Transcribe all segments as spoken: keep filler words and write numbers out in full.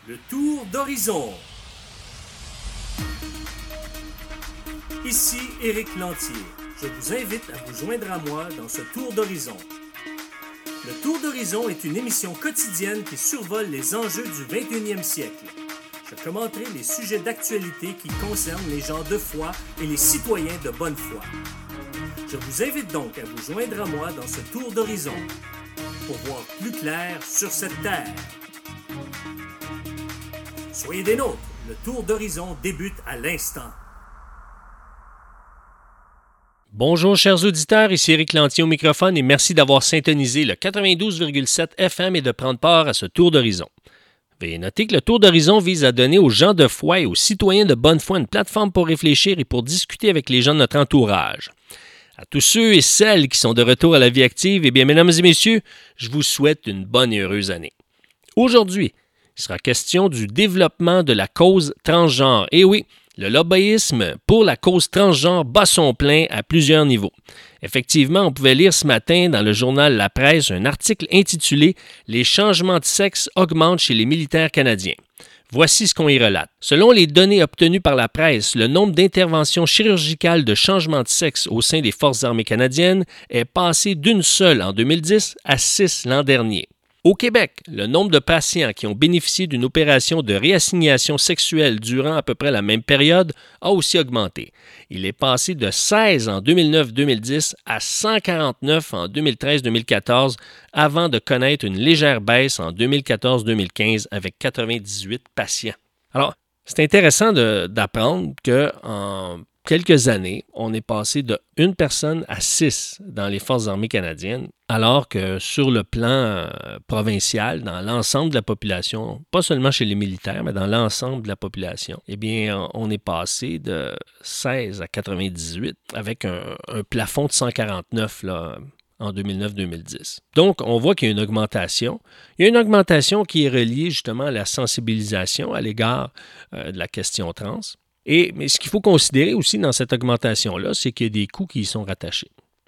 Le tour d'horizon. Ici Éric Lantier. Je vous invite à vous joindre à moi dans ce tour d'horizon. Le tour d'horizon est une émission quotidienne qui survole les enjeux du vingt et unième siècle. Je commenterai les sujets d'actualité qui concernent les gens de foi et les citoyens de bonne foi. Je vous invite donc à vous joindre à moi dans ce tour d'horizon pour voir plus clair sur cette terre. Soyez des nôtres, le tour d'horizon débute à l'instant. Bonjour chers auditeurs, ici Éric Lantier au microphone et merci d'avoir syntonisé le quatre-vingt-douze virgule sept F M et de prendre part à ce tour d'horizon. Veuillez noter que le tour d'horizon vise à donner aux gens de foi et aux citoyens de bonne foi une plateforme pour réfléchir et pour discuter avec les gens de notre entourage. À tous ceux et celles qui sont de retour à la vie active, eh bien, mesdames et messieurs, je vous souhaite une bonne et heureuse année. Aujourd'hui, il sera question du développement de la cause transgenre. Et oui, le lobbyisme pour la cause transgenre bat son plein à plusieurs niveaux. Effectivement, on pouvait lire ce matin dans le journal La Presse un article intitulé « Les changements de sexe augmentent chez les militaires canadiens ». Voici ce qu'on y relate. Selon les données obtenues par la presse, le nombre d'interventions chirurgicales de changement de sexe au sein des Forces armées canadiennes est passé d'une seule en deux mille dix à six l'an dernier. Au Québec, le nombre de patients qui ont bénéficié d'une opération de réassignation sexuelle durant à peu près la même période a aussi augmenté. Il est passé de seize en deux mille neuf deux mille dix à cent quarante-neuf en deux mille treize deux mille quatorze avant de connaître une légère baisse en deux mille quatorze deux mille quinze avec quatre-vingt-dix-huit patients. Alors, c'est intéressant de, d'apprendre qu'en quelques années, on est passé de une personne à six dans les Forces armées canadiennes, alors que sur le plan euh, provincial, dans l'ensemble de la population, pas seulement chez les militaires, mais dans l'ensemble de la population, eh bien, on est passé de seize à quatre-vingt-dix-huit avec un, un plafond de cent quarante-neuf là, en deux mille neuf deux mille dix. Donc, on voit qu'il y a une augmentation. Il y a une augmentation qui est reliée justement à la sensibilisation à l'égard euh, de la question trans. Et, mais ce qu'il faut considérer aussi dans cette augmentation-là, c'est qu'il y a des coûts qui y sont rattachés.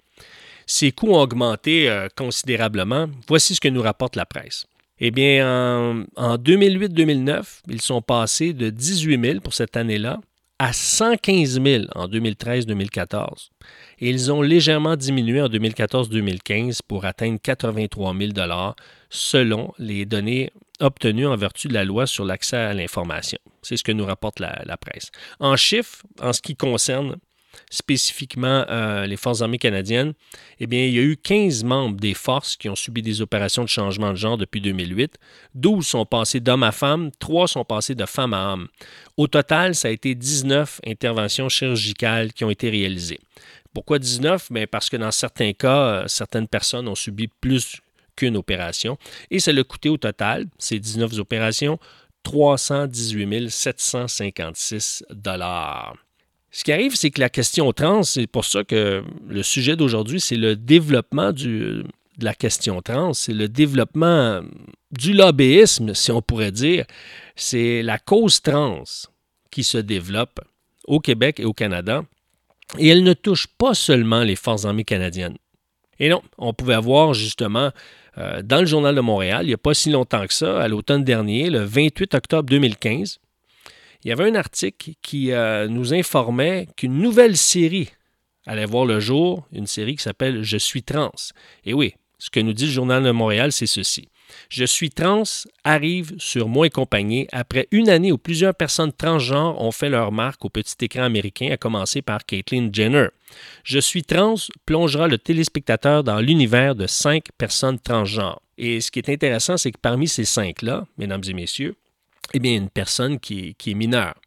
Ces coûts ont augmenté euh, considérablement. Voici ce que nous rapporte la presse. Eh bien, en, en deux mille huit deux mille neuf, ils sont passés de dix-huit mille pour cette année-là à cent quinze mille en deux mille treize deux mille quatorze. Et ils ont légèrement diminué en deux mille quatorze deux mille quinze pour atteindre quatre-vingt-trois mille dollars selon les données obtenues en vertu de la loi sur l'accès à l'information. C'est ce que nous rapporte la, la presse. En chiffres, en ce qui concerne spécifiquement euh, les Forces armées canadiennes, eh bien, il y a eu quinze membres des forces qui ont subi des opérations de changement de genre depuis deux mille huit. douze sont passés d'homme à femme, trois sont passés de femme à homme. Au total, ça a été dix-neuf interventions chirurgicales qui ont été réalisées. Pourquoi dix-neuf? Bien, parce que dans certains cas, euh, certaines personnes ont subi plus qu'une opération. Et ça l'a coûté au total, ces dix-neuf opérations, trois cent dix-huit mille sept cent cinquante-six dollars. Ce qui arrive, c'est que la question trans, c'est pour ça que le sujet d'aujourd'hui, c'est le développement du, de la question trans, c'est le développement du lobbyisme, si on pourrait dire. C'est la cause trans qui se développe au Québec et au Canada. Et elle ne touche pas seulement les Forces armées canadiennes. Et non, on pouvait avoir justement euh, dans le Journal de Montréal, il n'y a pas si longtemps que ça, à l'automne dernier, le vingt-huit octobre deux mille quinze, il y avait un article qui euh, nous informait qu'une nouvelle série allait voir le jour, une série qui s'appelle « Je suis trans ». Et oui, ce que nous dit le Journal de Montréal, c'est ceci. « Je suis trans » arrive sur Moi et compagnie après une année où plusieurs personnes transgenres ont fait leur marque au petit écran américain, à commencer par Caitlyn Jenner. « Je suis trans » plongera le téléspectateur dans l'univers de cinq personnes transgenres. Et ce qui est intéressant, c'est que parmi ces cinq-là, mesdames et messieurs, eh bien, une personne qui est, qui est mineure.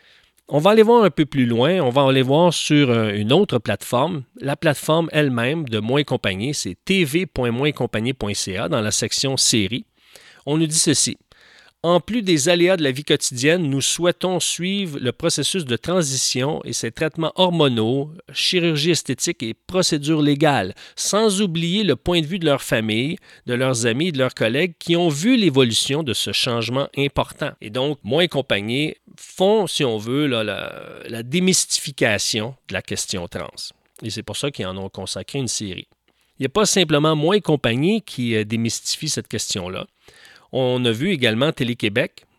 On va aller voir un peu plus loin, on va aller voir sur une autre plateforme. La plateforme elle-même de Moi et compagnie, c'est t v point moi et compagnie point c a dans la section séries. On nous dit ceci. En plus des aléas de la vie quotidienne, nous souhaitons suivre le processus de transition et ses traitements hormonaux, chirurgie esthétique et procédures légales, sans oublier le point de vue de leur famille, de leurs amis et de leurs collègues qui ont vu l'évolution de ce changement important. Et donc, Moi et compagnie font, si on veut, là, la, la démystification de la question trans. Et c'est pour ça qu'ils en ont consacré une série. Il n'y a pas simplement Moi et compagnie qui euh, démystifie cette question-là. On a vu également Télé-Québec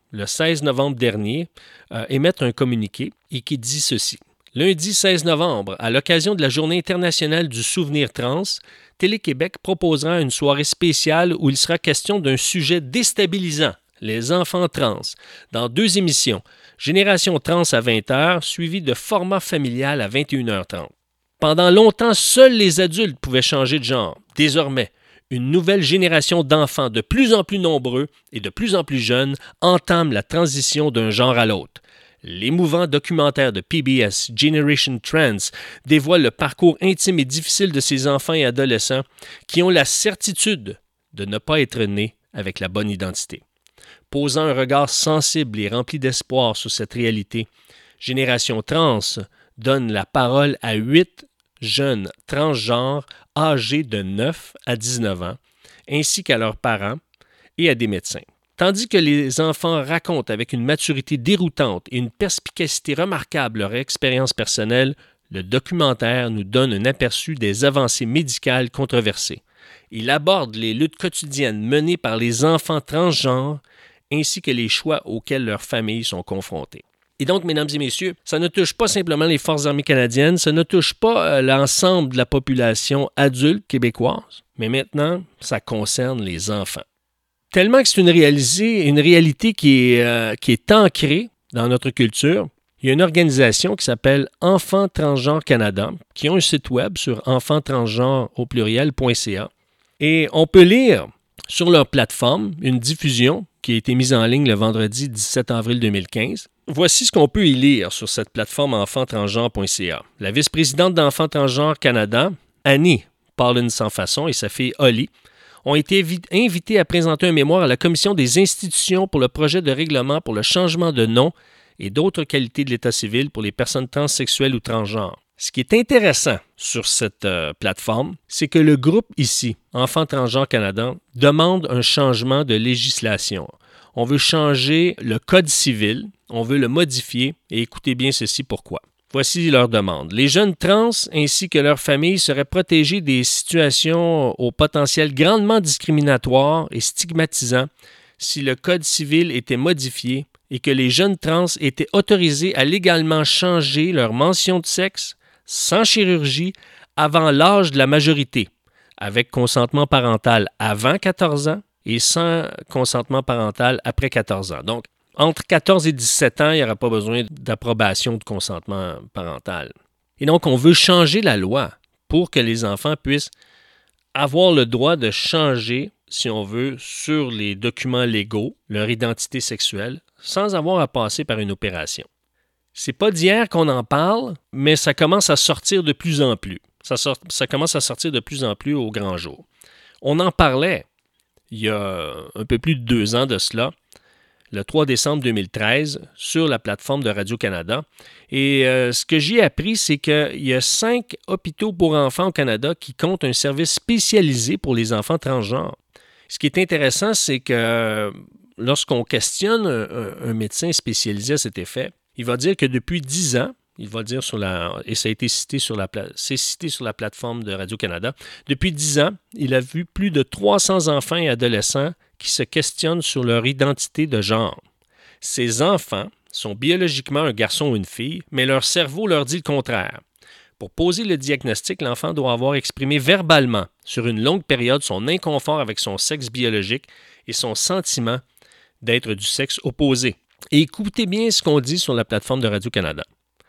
le seize novembre dernier, euh, émettent un communiqué et qui dit ceci. Lundi seize novembre, à l'occasion de la Journée internationale du souvenir trans, Télé-Québec proposera une soirée spéciale où il sera question d'un sujet déstabilisant, les enfants trans, dans deux émissions, Génération trans à vingt heures, suivi de Format familial à vingt et une heures trente. Pendant longtemps, seuls les adultes pouvaient changer de genre. Désormais, une nouvelle génération d'enfants de plus en plus nombreux et de plus en plus jeunes entame la transition d'un genre à l'autre. L'émouvant documentaire de P B S, Generation Trans, dévoile le parcours intime et difficile de ces enfants et adolescents qui ont la certitude de ne pas être nés avec la bonne identité. Posant un regard sensible et rempli d'espoir sur cette réalité, Génération Trans donne la parole à huit jeunes transgenres âgés de neuf à dix-neuf ans, ainsi qu'à leurs parents et à des médecins. Tandis que les enfants racontent avec une maturité déroutante et une perspicacité remarquable leur expérience personnelle, le documentaire nous donne un aperçu des avancées médicales controversées. Il aborde les luttes quotidiennes menées par les enfants transgenres ainsi que les choix auxquels leurs familles sont confrontées. Et donc, mesdames et messieurs, ça ne touche pas simplement les Forces armées canadiennes, ça ne touche pas euh, l'ensemble de la population adulte québécoise, mais maintenant, ça concerne les enfants. Tellement que c'est une réalité, une réalité qui est, euh, qui est ancrée dans notre culture, il y a une organisation qui s'appelle Enfants Transgenres Canada, qui ont un site web sur enfants transgenres au pluriel point c a. Et on peut lire sur leur plateforme une diffusion qui a été mise en ligne le vendredi dix-sept avril deux mille quinze. Voici ce qu'on peut y lire sur cette plateforme enfants transgenres point c a. La vice-présidente d'Enfants Transgenres Canada, Annie Paulin Sans Façon, et sa fille Holly, ont été invités à présenter un mémoire à la Commission des institutions pour le projet de règlement pour le changement de nom et d'autres qualités de l'état civil pour les personnes transsexuelles ou transgenres. Ce qui est intéressant sur cette euh, plateforme, c'est que le groupe ici, Enfants Transgenres Canada, demande un changement de législation. On veut changer le Code civil, on veut le modifier, et écoutez bien ceci pourquoi. Voici leur demande. Les jeunes trans ainsi que leurs familles seraient protégés des situations au potentiel grandement discriminatoire et stigmatisant si le Code civil était modifié et que les jeunes trans étaient autorisés à légalement changer leur mention de sexe sans chirurgie avant l'âge de la majorité, avec consentement parental avant quatorze ans et sans consentement parental après quatorze ans. Donc, entre quatorze et dix-sept ans, il n'y aura pas besoin d'approbation de consentement parental. Et donc, on veut changer la loi pour que les enfants puissent avoir le droit de changer, si on veut, sur les documents légaux, leur identité sexuelle, sans avoir à passer par une opération. C'est pas d'hier qu'on en parle, mais ça commence à sortir de plus en plus. Ça, sort, ça commence à sortir de plus en plus au grand jour. On en parlait il y a un peu plus de deux ans de cela, le trois décembre deux mille treize, sur la plateforme de Radio-Canada. Et euh, ce que j'ai appris, c'est qu'il y a cinq hôpitaux pour enfants au Canada qui comptent un service spécialisé pour les enfants transgenres. Ce qui est intéressant, c'est que euh, lorsqu'on questionne un, un médecin spécialisé à cet effet, il va dire que depuis dix ans, il va dire sur la, et ça a été cité sur la, c'est cité sur la plateforme de Radio-Canada, depuis dix ans, il a vu plus de trois cents enfants et adolescents qui se questionnent sur leur identité de genre. Ces enfants sont biologiquement un garçon ou une fille, mais leur cerveau leur dit le contraire. Pour poser le diagnostic, l'enfant doit avoir exprimé verbalement, sur une longue période, son inconfort avec son sexe biologique et son sentiment d'être du sexe opposé. Et écoutez bien ce qu'on dit sur la plateforme de Radio-Canada.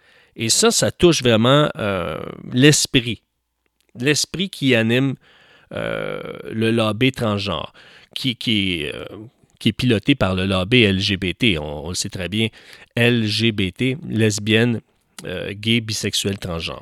Et ça, ça touche vraiment euh, l'esprit, l'esprit qui anime euh, le lobby transgenre, qui, qui, euh, qui est piloté par le lobby L G B T, on, on le sait très bien, L G B T, lesbienne, euh, gay, bisexuel, transgenre.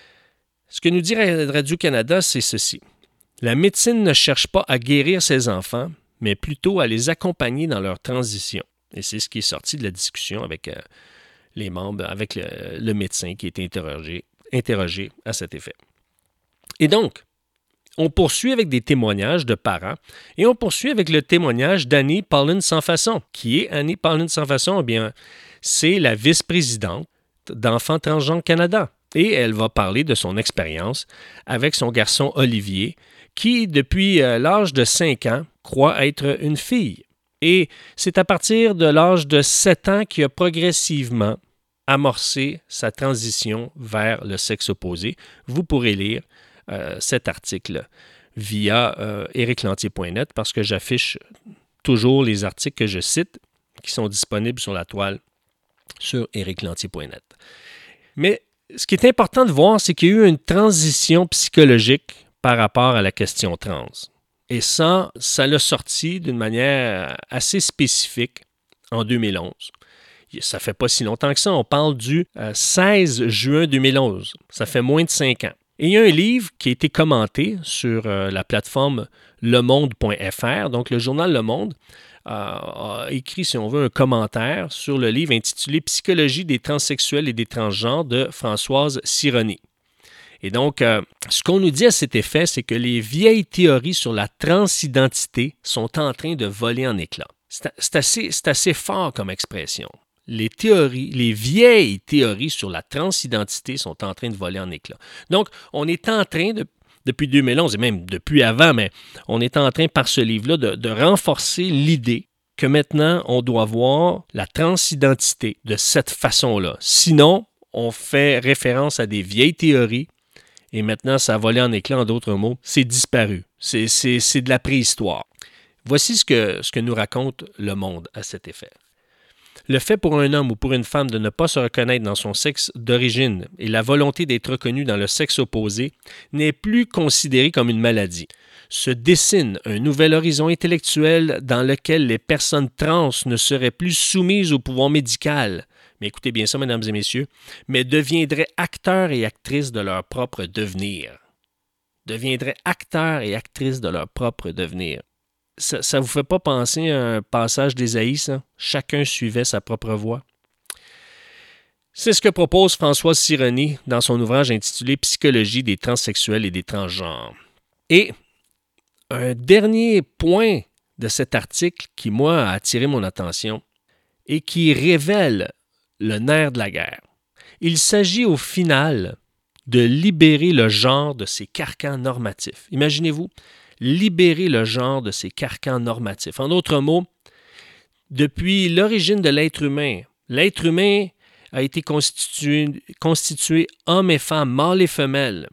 Ce que nous dit Radio-Canada, c'est ceci. La médecine ne cherche pas à guérir ses enfants, mais plutôt à les accompagner dans leur transition. Et c'est ce qui est sorti de la discussion avec euh, les membres, avec le, le médecin qui a été interrogé, interrogé à cet effet. Et donc, on poursuit avec des témoignages de parents et on poursuit avec le témoignage d'Annie Paulin Sans Façon. Qui est Annie Paulin Sans Façon? Eh bien, c'est la vice-présidente d'Enfants Transgenres Canada. Et elle va parler de son expérience avec son garçon Olivier, qui, depuis euh, l'âge de cinq ans, croit être une fille. Et c'est à partir de l'âge de sept ans qu'il a progressivement amorcé sa transition vers le sexe opposé. Vous pourrez lire euh, cet article via euh, éric lantier point net parce que j'affiche toujours les articles que je cite qui sont disponibles sur la toile sur éric lantier point net. Mais ce qui est important de voir, c'est qu'il y a eu une transition psychologique par rapport à la question trans. Et ça, ça l'a sorti d'une manière assez spécifique en deux mille onze. Ça fait pas si longtemps que ça. On parle du euh, seize juin deux mille onze. Ça fait moins de cinq ans. Et il y a un livre qui a été commenté sur euh, la plateforme le monde point f r. Donc, le journal Le Monde euh, a écrit, si on veut, un commentaire sur le livre intitulé « Psychologie des transsexuels et des transgenres » de Françoise Sironi. Et donc, euh, ce qu'on nous dit à cet effet, c'est que les vieilles théories sur la transidentité sont en train de voler en éclats. C'est, c'est, assez, c'est assez fort comme expression. Les théories, les vieilles théories sur la transidentité sont en train de voler en éclats. Donc, on est en train, de, depuis deux mille onze, et même depuis avant, mais on est en train, par ce livre-là, de, de renforcer l'idée que maintenant, on doit voir la transidentité de cette façon-là. Sinon, on fait référence à des vieilles théories et maintenant, ça a volé en éclats, en d'autres mots. C'est disparu. C'est, c'est, c'est de la préhistoire. Voici ce que, ce que nous raconte Le Monde à cet effet. Le fait pour un homme ou pour une femme de ne pas se reconnaître dans son sexe d'origine et la volonté d'être reconnu dans le sexe opposé n'est plus considéré comme une maladie. Se dessine un nouvel horizon intellectuel dans lequel les personnes trans ne seraient plus soumises au pouvoir médical. Mais écoutez bien ça, mesdames et messieurs, mais deviendraient acteurs et actrices de leur propre devenir. Deviendraient acteurs et actrices de leur propre devenir. Ça ne vous fait pas penser à un passage d'Ésaïe, ça? Chacun suivait sa propre voie. C'est ce que propose Françoise Sironi dans son ouvrage intitulé « Psychologie des transsexuels et des transgenres ». Et un dernier point de cet article qui, moi, a attiré mon attention et qui révèle le nerf de la guerre. Il s'agit au final de libérer le genre de ses carcans normatifs. Imaginez-vous, libérer le genre de ses carcans normatifs. En d'autres mots, depuis l'origine de l'être humain, l'être humain a été constitué, constitué homme et femme, mâle et femelle.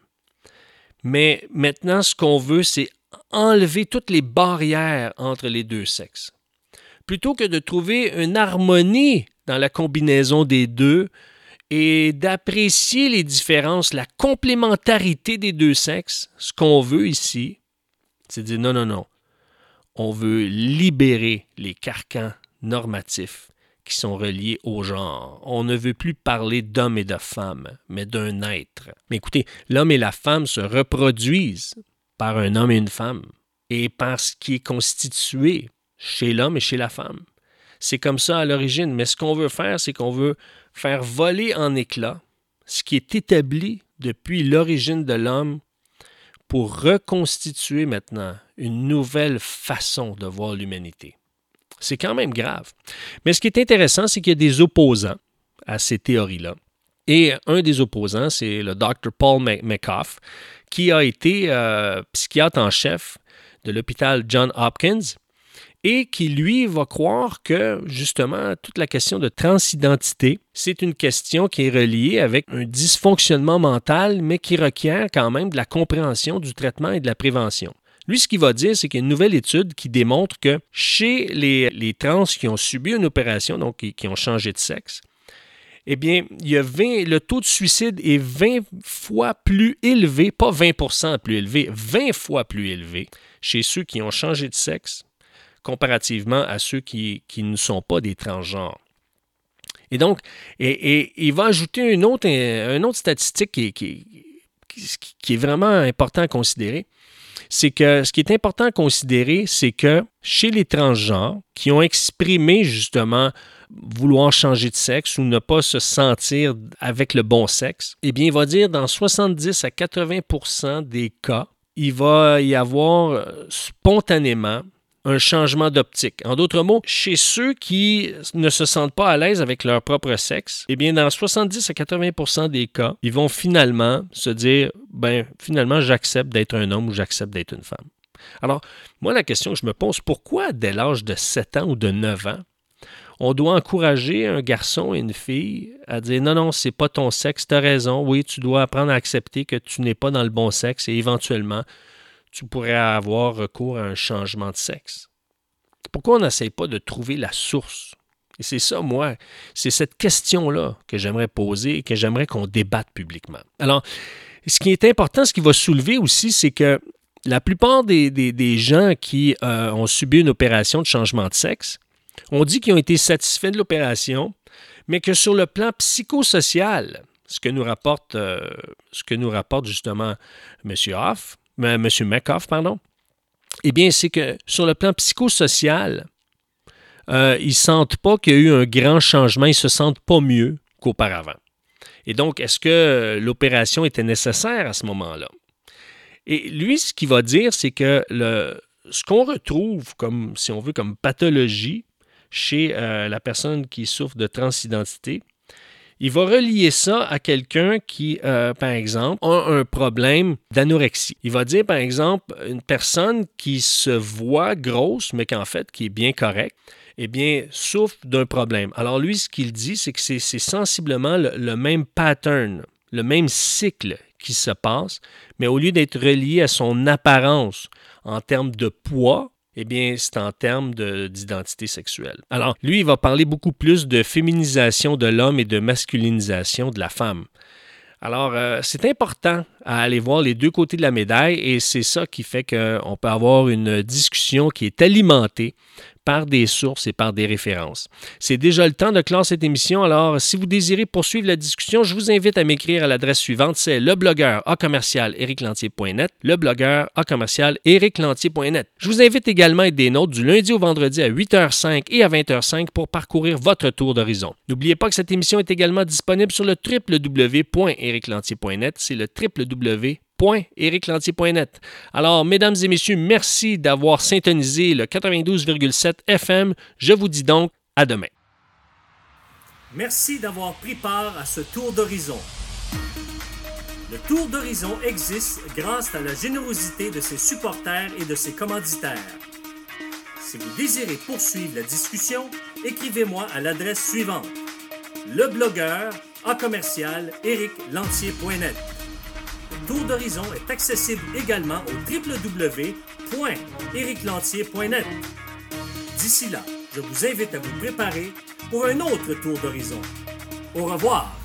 Mais maintenant, ce qu'on veut, c'est enlever toutes les barrières entre les deux sexes. Plutôt que de trouver une harmonie dans la combinaison des deux et d'apprécier les différences, la complémentarité des deux sexes, ce qu'on veut ici, c'est de dire non, non, non. On veut libérer les carcans normatifs qui sont reliés au genre. On ne veut plus parler d'homme et de femme, mais d'un être. Mais écoutez, l'homme et la femme se reproduisent par un homme et une femme et par ce qui est constitué chez l'homme et chez la femme. C'est comme ça à l'origine, mais ce qu'on veut faire, c'est qu'on veut faire voler en éclats ce qui est établi depuis l'origine de l'homme pour reconstituer maintenant une nouvelle façon de voir l'humanité. C'est quand même grave. Mais ce qui est intéressant, c'est qu'il y a des opposants à ces théories-là. Et un des opposants, c'est le docteur Paul McCoff, qui a été euh, psychiatre en chef de l'hôpital Johns Hopkins et qui, lui, va croire que, justement, toute la question de transidentité, c'est une question qui est reliée avec un dysfonctionnement mental, mais qui requiert quand même de la compréhension du traitement et de la prévention. Lui, ce qu'il va dire, c'est qu'il y a une nouvelle étude qui démontre que chez les, les trans qui ont subi une opération, donc qui, qui ont changé de sexe, eh bien, il y a vingt, le taux de suicide est vingt fois plus élevé, pas vingt pour cent plus élevé, vingt fois plus élevé chez ceux qui ont changé de sexe comparativement à ceux qui, qui ne sont pas des transgenres. Et donc, et, et, il va ajouter une autre, une autre statistique qui, qui, qui, qui est vraiment important à considérer. C'est que ce qui est important à considérer, c'est que chez les transgenres qui ont exprimé justement vouloir changer de sexe ou ne pas se sentir avec le bon sexe, eh bien, il va dire dans soixante-dix à quatre-vingts pour cent des cas, il va y avoir spontanément un changement d'optique. En d'autres mots, chez ceux qui ne se sentent pas à l'aise avec leur propre sexe, eh bien, dans soixante-dix à quatre-vingts pour cent des cas, ils vont finalement se dire, ben, finalement, j'accepte d'être un homme ou j'accepte d'être une femme. Alors, moi, la question que je me pose, pourquoi dès l'âge de sept ans ou de neuf ans, on doit encourager un garçon et une fille à dire « Non, non, c'est pas ton sexe, tu as raison. Oui, tu dois apprendre à accepter que tu n'es pas dans le bon sexe et éventuellement, tu pourrais avoir recours à un changement de sexe. » Pourquoi on n'essaie pas de trouver la source? Et c'est ça, moi, c'est cette question-là que j'aimerais poser et que j'aimerais qu'on débatte publiquement. Alors, ce qui est important, ce qui va soulever aussi, c'est que la plupart des, des, des gens qui euh, ont subi une opération de changement de sexe, on dit qu'ils ont été satisfaits de l'opération, mais que sur le plan psychosocial, ce que nous rapporte, euh, ce que nous rapporte justement M. Hoff, euh, M. McHoff, pardon, eh bien, c'est que sur le plan psychosocial, euh, ils ne sentent pas qu'il y a eu un grand changement, ils ne se sentent pas mieux qu'auparavant. Et donc, est-ce que l'opération était nécessaire à ce moment-là? Et lui, ce qu'il va dire, c'est que le, ce qu'on retrouve comme, si on veut, comme pathologie chez euh, la personne qui souffre de transidentité, il va relier ça à quelqu'un qui, euh, par exemple, a un problème d'anorexie. Il va dire, par exemple, une personne qui se voit grosse, mais qu'en fait, qui est bien correcte, eh bien, souffre d'un problème. Alors lui, ce qu'il dit, c'est que c'est, c'est sensiblement le, le même pattern, le même cycle qui se passe, mais au lieu d'être relié à son apparence en termes de poids, eh bien, c'est en termes de, d'identité sexuelle. Alors, lui, il va parler beaucoup plus de féminisation de l'homme et de masculinisation de la femme. Alors, euh, c'est important à aller voir les deux côtés de la médaille et c'est ça qui fait qu'on peut avoir une discussion qui est alimentée par des sources et par des références. C'est déjà le temps de clore cette émission, alors si vous désirez poursuivre la discussion, je vous invite à m'écrire à l'adresse suivante, c'est leblogueur à commercial éric lantier point net, leblogueur à commercial éric lantier point net. Je vous invite également à être des nôtres du lundi au vendredi à huit heures cinq et à vingt heures cinq pour parcourir votre tour d'horizon. N'oubliez pas que cette émission est également disponible sur le w w w point éric lantier point net, c'est le w w w point éric lantier point net. Alors, mesdames et messieurs, merci d'avoir syntonisé le quatre-vingt-douze virgule sept F M. Je vous dis donc à demain. Merci d'avoir pris part à ce tour d'horizon. Le tour d'horizon existe grâce à la générosité de ses supporters et de ses commanditaires. Si vous désirez poursuivre la discussion, écrivez-moi à l'adresse suivante: leblogueur à commercial éric lantier point net. Le Tour d'horizon est accessible également au w w w point éric lantier point net. D'ici là, je vous invite à vous préparer pour un autre tour d'horizon. Au revoir!